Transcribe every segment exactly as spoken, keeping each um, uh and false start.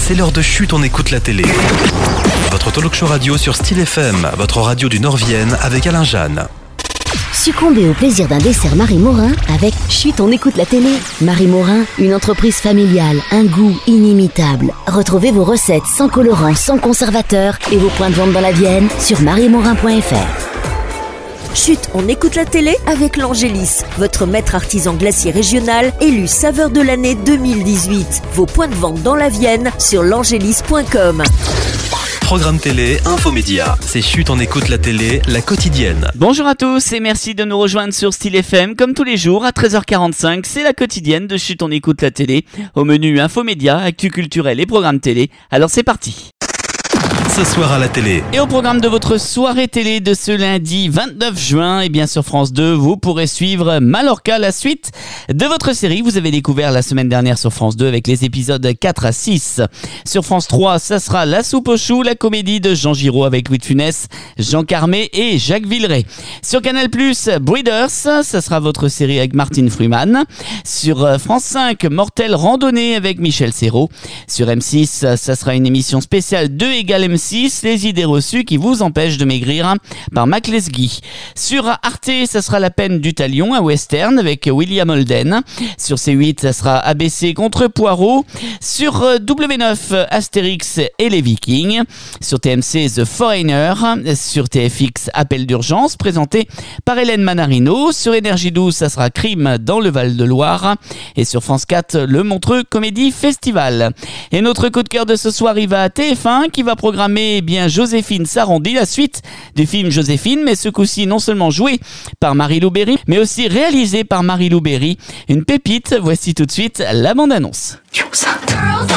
c'est l'heure de Chut, on écoute la télé. Votre talk show radio sur Style F M, votre radio du Nord-Vienne avec Alain Jeanne. Succombez au plaisir d'un dessert Marie Morin avec Chut, on écoute la télé. Marie Morin, une entreprise familiale, un goût inimitable. Retrouvez vos recettes sans colorants, sans conservateurs et vos points de vente dans la Vienne sur marie morin point f r. Chut, on écoute la télé avec l'Angélis, votre maître artisan glacier régional élu saveur de l'année deux mille dix-huit. Vos points de vente dans la Vienne sur l'angélis point com. Programme télé, infomédia. C'est Chut, on écoute la télé, la quotidienne. Bonjour à tous et merci de nous rejoindre sur Style F M. Comme tous les jours à treize heures quarante-cinq, c'est la quotidienne de Chut, on écoute la télé. Au menu infomédia, actu culturel et programme télé. Alors c'est parti. Ce soir à la télé. Et au programme de votre soirée télé de ce lundi vingt-neuf juin, et bien sur France deux, vous pourrez suivre Mallorca, la suite de votre série. Vous avez découvert la semaine dernière sur France deux avec les épisodes quatre à six. Sur France trois, ça sera La soupe aux choux, la comédie de Jean Giraud avec Louis de Funès, Jean Carmé et Jacques Villeray. Sur Canal plus, Breeders, ça sera votre série avec Martine Freeman. Sur France cinq, Mortel randonnée avec Michel Serrault. Sur M six, ça sera une émission spéciale deux égale M six, les idées reçues qui vous empêchent de maigrir par Mac Lesguy. Sur Arte, ça sera La peine du talion, un western avec William Holden. Sur C huit, ça sera A B C contre Poirot. Sur W neuf, Astérix et les Vikings. Sur T M C, The Foreigner. Sur T F X, Appel d'urgence, présenté par Hélène Manarino. Sur Énergie douze, ça sera Crime dans le Val-de-Loire. Et sur France quatre, le Montreux Comédie Festival. Et notre coup de cœur de ce soir, il va à T F un qui va programmer eh bien Joséphine Sarandie, la suite du film Joséphine, mais ce coup-ci non seulement joué par Marie-Lou Berry, mais aussi réalisé par Marie-Lou Berry. Une pépite, voici tout de suite la bande-annonce. Tu es enceinte.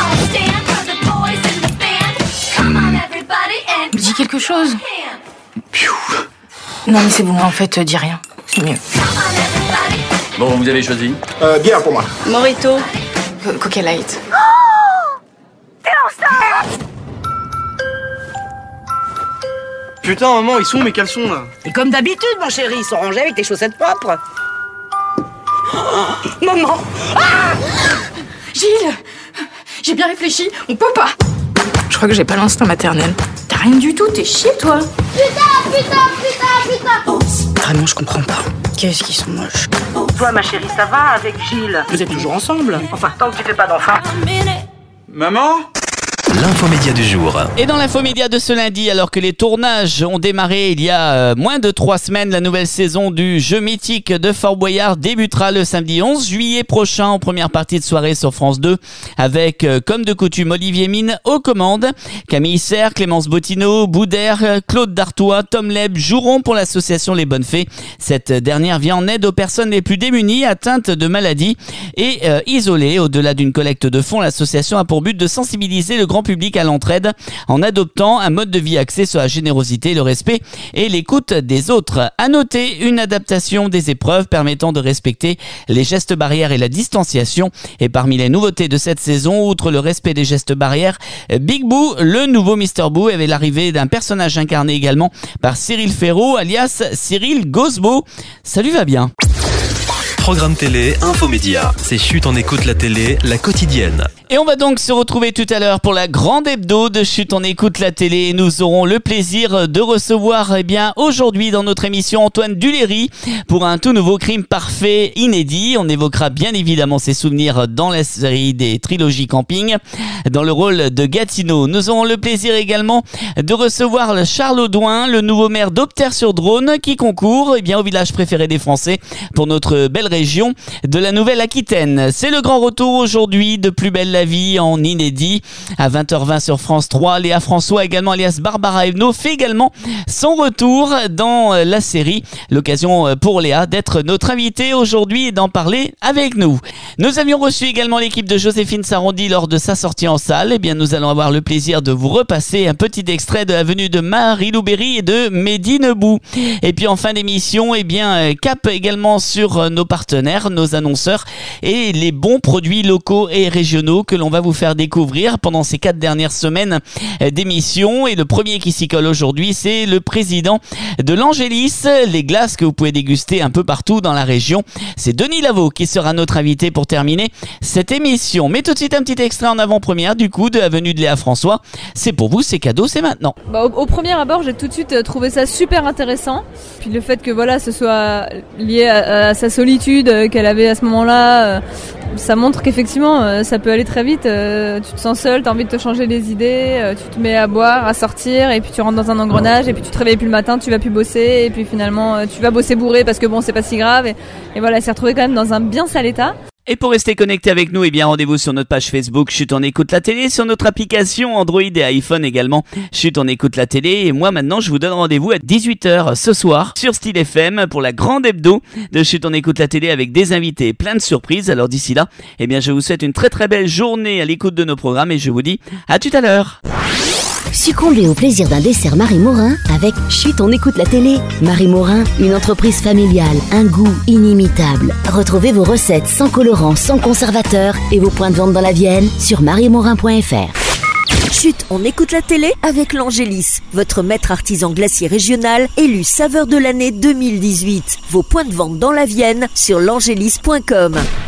Me dis quelque chose. Piou. Non mais c'est bon, en fait, euh, dis rien. C'est mieux. Bon, vous avez choisi Euh, bière pour moi. Morito. Co- Coca Light. Putain, maman, ils sont où mes caleçons là? Et comme d'habitude, mon chéri, ils sont rangés avec tes chaussettes propres. Oh, maman. Ah Gilles, j'ai bien réfléchi, on peut pas. Je crois que j'ai pas l'instinct maternel. T'as rien du tout, t'es chier toi. Putain, putain, putain, putain. Vraiment, je comprends pas. Qu'est-ce qu'ils sont moches. Toi, ma chérie, ça va avec Gilles? Vous êtes toujours ensemble? Enfin, tant que tu fais pas d'enfant. Maman? L'infomédia du jour. Et dans l'infomédia de ce lundi, alors que les tournages ont démarré il y a euh, moins de trois semaines, la nouvelle saison du jeu mythique de Fort Boyard débutera le samedi onze juillet prochain en première partie de soirée sur France deux avec, euh, comme de coutume, Olivier Mine aux commandes, Camille Serre, Clémence Bottineau, Boudère, Claude Dartois, Tom Leb joueront pour l'association Les Bonnes Fées. Cette dernière vient en aide aux personnes les plus démunies atteintes de maladies et euh, isolées. Au-delà d'une collecte de fonds, l'association a pour but de sensibiliser le grand public à l'entraide en adoptant un mode de vie axé sur la générosité, le respect et l'écoute des autres. À noter une adaptation des épreuves permettant de respecter les gestes barrières et la distanciation. Et parmi les nouveautés de cette saison, outre le respect des gestes barrières, Big Boo, le nouveau Mister Boo, avait l'arrivée d'un personnage incarné également par Cyril Ferraud, alias Cyril Gosbo. Salut va bien. Programme télé, infomédia. C'est Chut, on écoute la télé, la quotidienne. Et on va donc se retrouver tout à l'heure pour la grande hebdo de Chut, on écoute la télé. Nous aurons le plaisir de recevoir eh bien aujourd'hui dans notre émission Antoine Duléry pour un tout nouveau crime parfait inédit. On évoquera bien évidemment ses souvenirs dans la série des trilogies camping dans le rôle de Gatineau. Nous aurons le plaisir également de recevoir Charles Audouin, le nouveau maire d'Opter-sur-Drône qui concourt eh bien au village préféré des Français pour notre belle région de la Nouvelle-Aquitaine. C'est le grand retour aujourd'hui de Plus belle la vie en inédit à vingt heures vingt sur France trois. Léa François, également alias Barbara Evno, fait également son retour dans la série. L'occasion pour Léa d'être notre invitée aujourd'hui et d'en parler avec nous. Nous avions reçu également l'équipe de Joséphine Sarandie lors de sa sortie en salle. Eh bien, nous allons avoir le plaisir de vous repasser un petit extrait de la venue de Marie-Lou Berry et de Mehdi Nebou. Et puis en fin d'émission, eh bien, cap également sur nos partenaires partenaires, nos annonceurs et les bons produits locaux et régionaux que l'on va vous faire découvrir pendant ces quatre dernières semaines d'émission. Et le premier qui s'y colle aujourd'hui, c'est le président de l'Angélis, les glaces que vous pouvez déguster un peu partout dans la région. C'est Denis Lavaux qui sera notre invité pour terminer cette émission. Mais tout de suite un petit extrait en avant-première du coup de Avenue de Léa François. C'est pour vous, c'est cadeau, c'est maintenant. Bah, au, au premier abord, j'ai tout de suite trouvé ça super intéressant. Puis le fait que voilà, ce soit lié à, à sa solitude qu'elle avait à ce moment-là, euh, ça montre qu'effectivement, euh, ça peut aller très vite. Euh, tu te sens seul, t'as envie de te changer les idées, euh, tu te mets à boire, à sortir, et puis tu rentres dans un engrenage, et puis tu te réveilles plus le matin, tu vas plus bosser, et puis finalement, euh, tu vas bosser bourré parce que bon, c'est pas si grave. Et, et voilà, elle s'est retrouvée quand même dans un bien sale état. Et pour rester connecté avec nous, eh bien rendez-vous sur notre page Facebook Chut on écoute la télé, sur notre application Android et iPhone également Chut on écoute la télé. Et moi maintenant je vous donne rendez-vous à dix-huit heures ce soir sur Style F M pour la grande hebdo de Chut on écoute la télé avec des invités, plein de surprises. Alors d'ici là, eh bien je vous souhaite une très très belle journée à l'écoute de nos programmes et je vous dis à tout à l'heure. Succombez au plaisir d'un dessert Marie Morin avec Chut on écoute la télé. Marie Morin, une entreprise familiale, un goût inimitable. Retrouvez vos recettes sans colorants, sans conservateurs et vos points de vente dans la Vienne sur marie morin point f r. Chut, on écoute la télé avec l'Angélis, votre maître artisan glacier régional élu saveur de l'année deux mille dix-huit. Vos points de vente dans la Vienne sur l'angélis point com.